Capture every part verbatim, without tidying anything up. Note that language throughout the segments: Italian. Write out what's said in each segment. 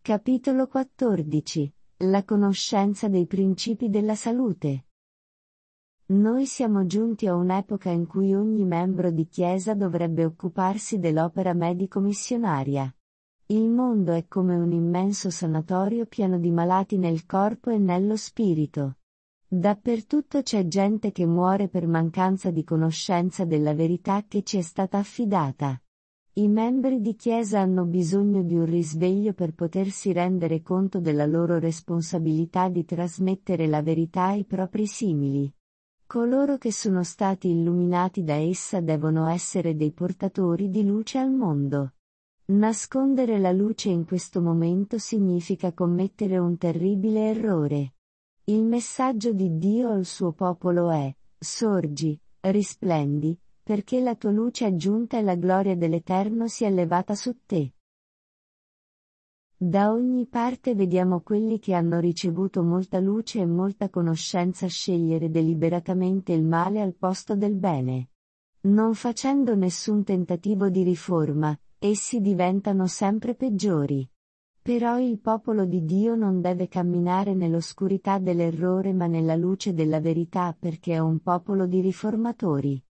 Capitolo quattordici. La conoscenza dei principi della salute. Noi siamo giunti a un'epoca in cui ogni membro di Chiesa dovrebbe occuparsi dell'opera medico-missionaria. Il mondo è come un immenso sanatorio pieno di malati nel corpo e nello spirito. Dappertutto c'è gente che muore per mancanza di conoscenza della verità che ci è stata affidata. I membri di Chiesa hanno bisogno di un risveglio per potersi rendere conto della loro responsabilità di trasmettere la verità ai propri simili. Coloro che sono stati illuminati da essa devono essere dei portatori di luce al mondo. Nascondere la luce in questo momento significa commettere un terribile errore. Il messaggio di Dio al suo popolo è: sorgi, risplendi, perché la tua luce è giunta e la gloria dell'Eterno si è levata su te. Da ogni parte vediamo quelli che hanno ricevuto molta luce e molta conoscenza scegliere deliberatamente il male al posto del bene. Non facendo nessun tentativo di riforma, essi diventano sempre peggiori. Però il popolo di Dio non deve camminare nell'oscurità dell'errore ma nella luce della verità perché è un popolo di riformatori.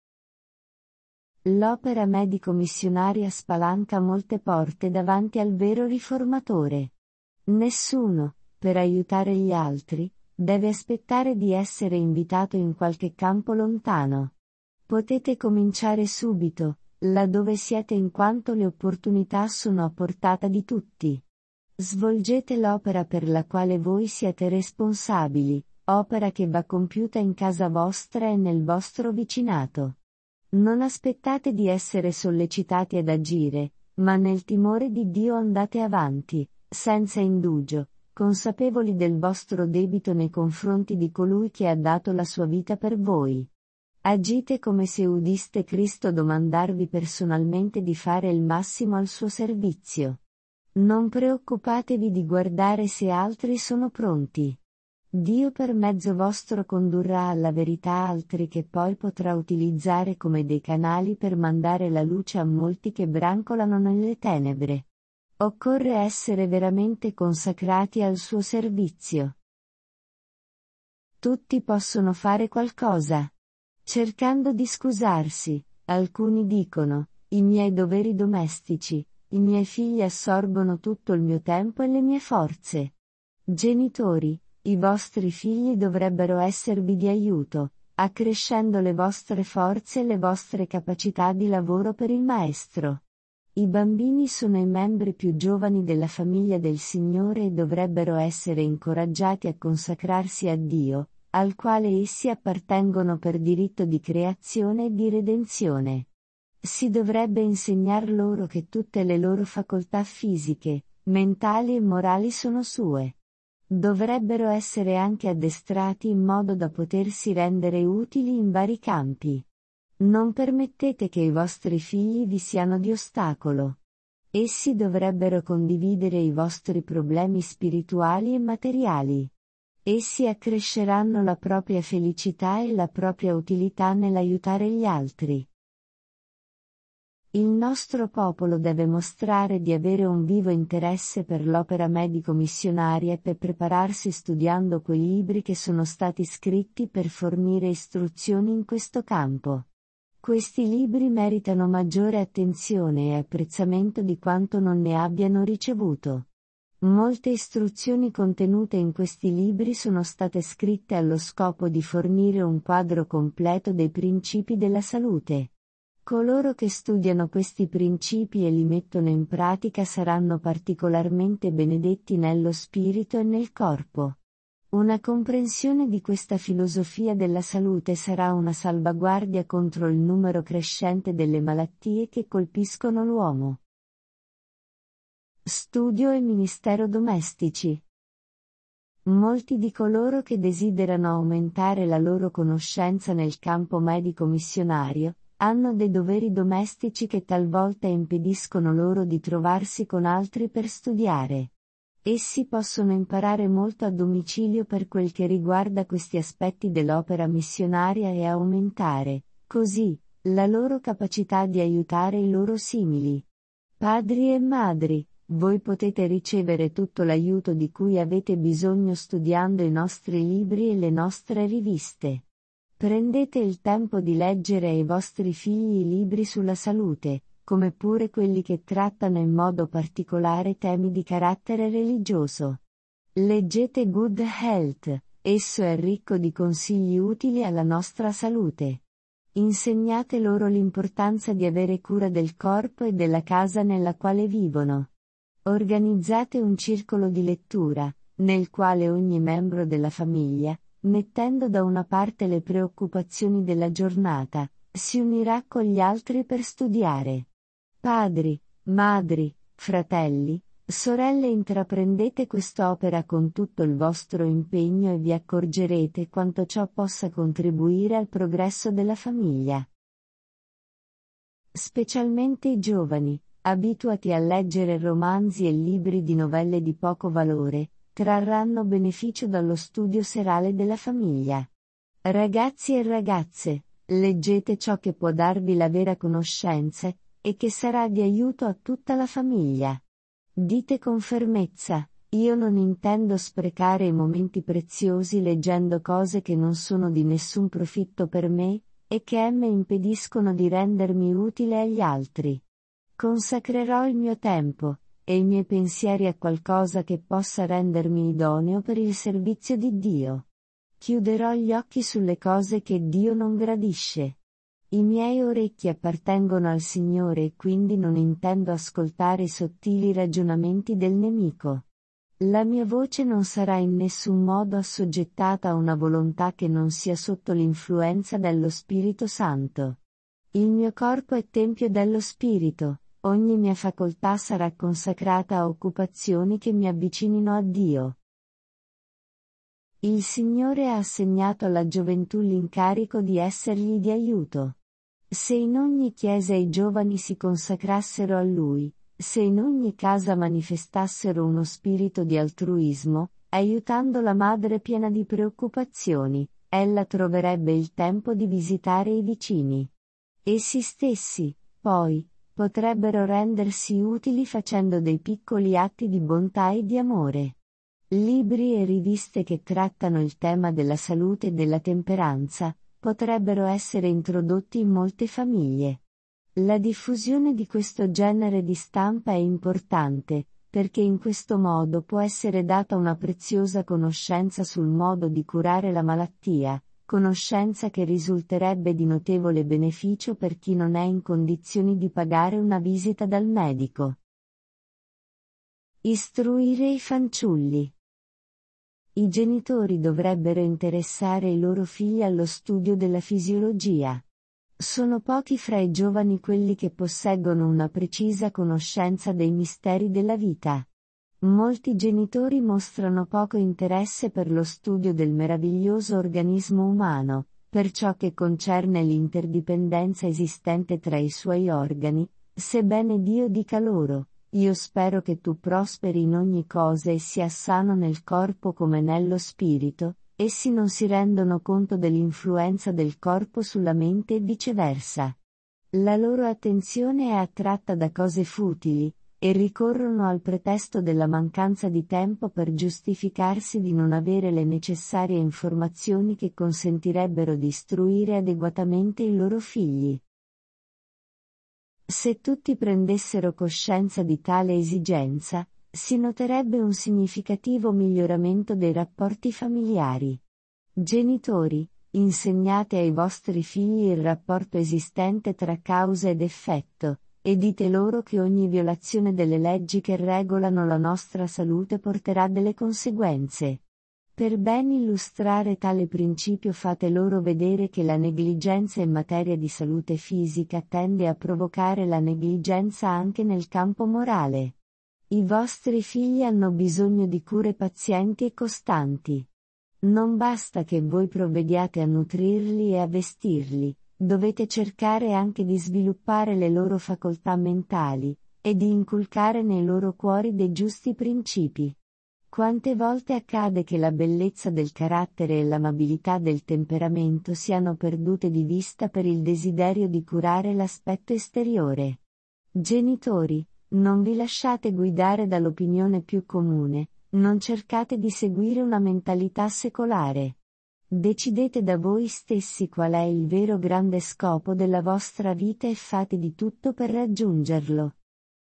L'opera medico-missionaria spalanca molte porte davanti al vero riformatore. Nessuno, per aiutare gli altri, deve aspettare di essere invitato in qualche campo lontano. Potete cominciare subito, laddove siete in quanto le opportunità sono a portata di tutti. Svolgete l'opera per la quale voi siete responsabili, opera che va compiuta in casa vostra e nel vostro vicinato. Non aspettate di essere sollecitati ad agire, ma nel timore di Dio andate avanti, senza indugio, consapevoli del vostro debito nei confronti di colui che ha dato la sua vita per voi. Agite come se udiste Cristo domandarvi personalmente di fare il massimo al suo servizio. Non preoccupatevi di guardare se altri sono pronti. Dio per mezzo vostro condurrà alla verità altri che poi potrà utilizzare come dei canali per mandare la luce a molti che brancolano nelle tenebre. Occorre essere veramente consacrati al suo servizio. Tutti possono fare qualcosa. Cercando di scusarsi, alcuni dicono: i miei doveri domestici, i miei figli assorbono tutto il mio tempo e le mie forze. Genitori, i vostri figli dovrebbero esservi di aiuto, accrescendo le vostre forze e le vostre capacità di lavoro per il Maestro. I bambini sono i membri più giovani della famiglia del Signore e dovrebbero essere incoraggiati a consacrarsi a Dio, al quale essi appartengono per diritto di creazione e di redenzione. Si dovrebbe insegnar loro che tutte le loro facoltà fisiche, mentali e morali sono sue. Dovrebbero essere anche addestrati in modo da potersi rendere utili in vari campi. Non permettete che i vostri figli vi siano di ostacolo. Essi dovrebbero condividere i vostri problemi spirituali e materiali. Essi accresceranno la propria felicità e la propria utilità nell'aiutare gli altri. Il nostro popolo deve mostrare di avere un vivo interesse per l'opera medico-missionaria e per prepararsi studiando quei libri che sono stati scritti per fornire istruzioni in questo campo. Questi libri meritano maggiore attenzione e apprezzamento di quanto non ne abbiano ricevuto. Molte istruzioni contenute in questi libri sono state scritte allo scopo di fornire un quadro completo dei principi della salute. Coloro che studiano questi principi e li mettono in pratica saranno particolarmente benedetti nello spirito e nel corpo. Una comprensione di questa filosofia della salute sarà una salvaguardia contro il numero crescente delle malattie che colpiscono l'uomo. Studio e ministero domestici. Molti di coloro che desiderano aumentare la loro conoscenza nel campo medico-missionario, hanno dei doveri domestici che talvolta impediscono loro di trovarsi con altri per studiare. Essi possono imparare molto a domicilio per quel che riguarda questi aspetti dell'opera missionaria e aumentare, così, la loro capacità di aiutare i loro simili. Padri e madri, voi potete ricevere tutto l'aiuto di cui avete bisogno studiando i nostri libri e le nostre riviste. Prendete il tempo di leggere ai vostri figli i libri sulla salute, come pure quelli che trattano in modo particolare temi di carattere religioso. Leggete Good Health, esso è ricco di consigli utili alla nostra salute. Insegnate loro l'importanza di avere cura del corpo e della casa nella quale vivono. Organizzate un circolo di lettura, nel quale ogni membro della famiglia, mettendo da una parte le preoccupazioni della giornata, si unirà con gli altri per studiare. Padri, madri, fratelli, sorelle, intraprendete quest'opera con tutto il vostro impegno e vi accorgerete quanto ciò possa contribuire al progresso della famiglia. Specialmente i giovani, abituati a leggere romanzi e libri di novelle di poco valore, trarranno beneficio dallo studio serale della famiglia. Ragazzi e ragazze, leggete ciò che può darvi la vera conoscenza, e che sarà di aiuto a tutta la famiglia. Dite con fermezza, io non intendo sprecare i momenti preziosi leggendo cose che non sono di nessun profitto per me, e che mi impediscono di rendermi utile agli altri. Consacrerò il mio tempo, e i miei pensieri a qualcosa che possa rendermi idoneo per il servizio di Dio. Chiuderò gli occhi sulle cose che Dio non gradisce. I miei orecchi appartengono al Signore e quindi non intendo ascoltare i sottili ragionamenti del nemico. La mia voce non sarà in nessun modo assoggettata a una volontà che non sia sotto l'influenza dello Spirito Santo. Il mio corpo è tempio dello Spirito, ogni mia facoltà sarà consacrata a occupazioni che mi avvicinino a Dio. Il Signore ha assegnato alla gioventù l'incarico di essergli di aiuto. Se in ogni chiesa i giovani si consacrassero a Lui, se in ogni casa manifestassero uno spirito di altruismo, aiutando la madre piena di preoccupazioni, ella troverebbe il tempo di visitare i vicini. Essi stessi, poi, potrebbero rendersi utili facendo dei piccoli atti di bontà e di amore. Libri e riviste che trattano il tema della salute e della temperanza, potrebbero essere introdotti in molte famiglie. La diffusione di questo genere di stampa è importante, perché in questo modo può essere data una preziosa conoscenza sul modo di curare la malattia, conoscenza che risulterebbe di notevole beneficio per chi non è in condizioni di pagare una visita dal medico. Istruire i fanciulli. I genitori dovrebbero interessare i loro figli allo studio della fisiologia. Sono pochi fra i giovani quelli che posseggono una precisa conoscenza dei misteri della vita. Molti genitori mostrano poco interesse per lo studio del meraviglioso organismo umano, per ciò che concerne l'interdipendenza esistente tra i suoi organi, sebbene Dio dica loro: io spero che tu prosperi in ogni cosa e sia sano nel corpo come nello spirito. Essi non si rendono conto dell'influenza del corpo sulla mente e viceversa. La loro attenzione è attratta da cose futili, e ricorrono al pretesto della mancanza di tempo per giustificarsi di non avere le necessarie informazioni che consentirebbero di istruire adeguatamente i loro figli. Se tutti prendessero coscienza di tale esigenza, si noterebbe un significativo miglioramento dei rapporti familiari. Genitori, insegnate ai vostri figli il rapporto esistente tra causa ed effetto, e dite loro che ogni violazione delle leggi che regolano la nostra salute porterà delle conseguenze. Per ben illustrare tale principio fate loro vedere che la negligenza in materia di salute fisica tende a provocare la negligenza anche nel campo morale. I vostri figli hanno bisogno di cure pazienti e costanti. Non basta che voi provvediate a nutrirli e a vestirli, dovete cercare anche di sviluppare le loro facoltà mentali, e di inculcare nei loro cuori dei giusti principi. Quante volte accade che la bellezza del carattere e l'amabilità del temperamento siano perdute di vista per il desiderio di curare l'aspetto esteriore. Genitori, Non vi lasciate guidare dall'opinione più comune, non cercate di seguire una mentalità secolare. Decidete da voi stessi qual è il vero grande scopo della vostra vita e fate di tutto per raggiungerlo.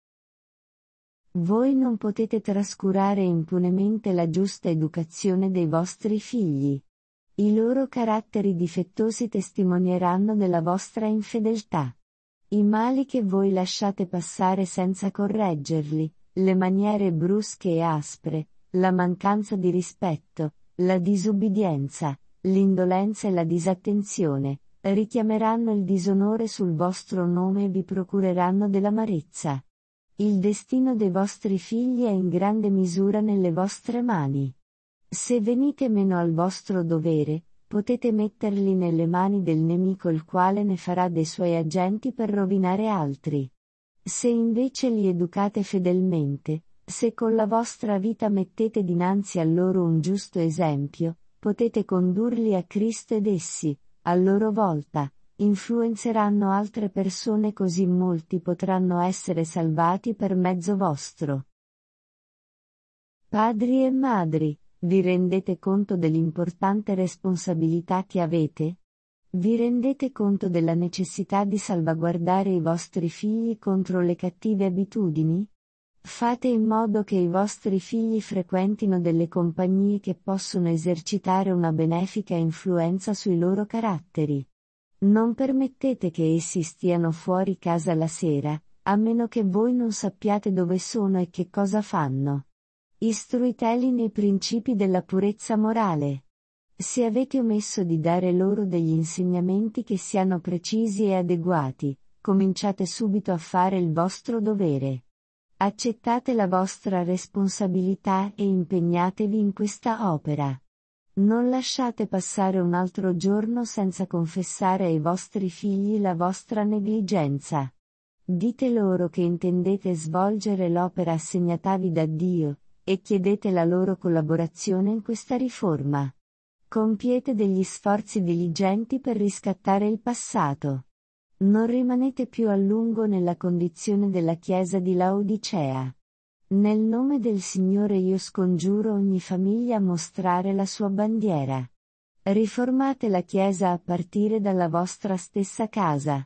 Voi non potete trascurare impunemente la giusta educazione dei vostri figli. I loro caratteri difettosi testimonieranno della vostra infedeltà. I mali che voi lasciate passare senza correggerli, le maniere brusche e aspre, la mancanza di rispetto, la disubbidienza, l'indolenza e la disattenzione, richiameranno il disonore sul vostro nome e vi procureranno dell'amarezza. Il destino dei vostri figli è in grande misura nelle vostre mani. Se venite meno al vostro dovere, potete metterli nelle mani del nemico, il quale ne farà dei suoi agenti per rovinare altri. Se invece li educate fedelmente, se con la vostra vita mettete dinanzi a loro un giusto esempio, potete condurli a Cristo ed essi, a loro volta, influenzeranno altre persone, così molti potranno essere salvati per mezzo vostro. Padri e madri, vi rendete conto dell'importante responsabilità che avete? Vi rendete conto della necessità di salvaguardare i vostri figli contro le cattive abitudini? Fate in modo che i vostri figli frequentino delle compagnie che possono esercitare una benefica influenza sui loro caratteri. Non permettete che essi stiano fuori casa la sera, a meno che voi non sappiate dove sono e che cosa fanno. Istruiteli nei principi della purezza morale. Se avete omesso di dare loro degli insegnamenti che siano precisi e adeguati, cominciate subito a fare il vostro dovere. Accettate la vostra responsabilità e impegnatevi in questa opera. Non lasciate passare un altro giorno senza confessare ai vostri figli la vostra negligenza. Dite loro che intendete svolgere l'opera assegnatavi da Dio, e chiedete la loro collaborazione in questa riforma. Compiete degli sforzi diligenti per riscattare il passato. Non rimanete più a lungo nella condizione della Chiesa di Laodicea. Nel nome del Signore io scongiuro ogni famiglia a mostrare la sua bandiera. Riformate la Chiesa a partire dalla vostra stessa casa.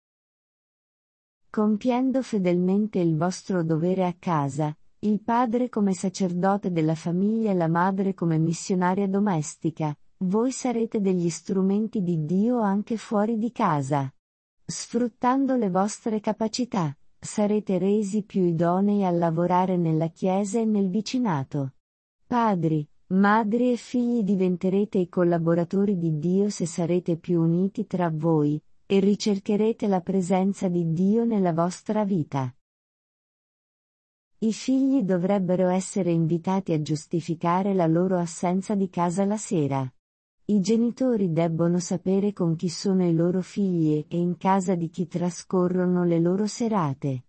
Compiendo fedelmente il vostro dovere a casa, il padre come sacerdote della famiglia e la madre come missionaria domestica, voi sarete degli strumenti di Dio anche fuori di casa. Sfruttando le vostre capacità, sarete resi più idonei a lavorare nella Chiesa e nel vicinato. Padri, madri e figli diventerete i collaboratori di Dio se sarete più uniti tra voi, e ricercherete la presenza di Dio nella vostra vita. I figli dovrebbero essere invitati a giustificare la loro assenza di casa la sera. I genitori debbono sapere con chi sono i loro figli e in casa di chi trascorrono le loro serate.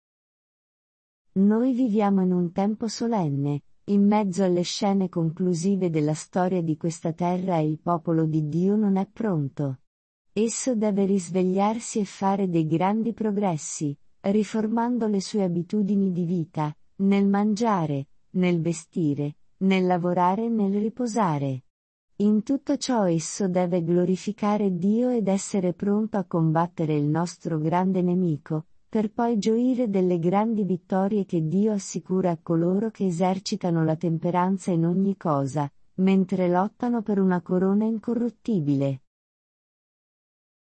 Noi viviamo in un tempo solenne, in mezzo alle scene conclusive della storia di questa terra, e il popolo di Dio non è pronto. Esso deve risvegliarsi e fare dei grandi progressi, riformando le sue abitudini di vita, nel mangiare, nel vestire, nel lavorare e nel riposare. In tutto ciò esso deve glorificare Dio ed essere pronto a combattere il nostro grande nemico, per poi gioire delle grandi vittorie che Dio assicura a coloro che esercitano la temperanza in ogni cosa, mentre lottano per una corona incorruttibile.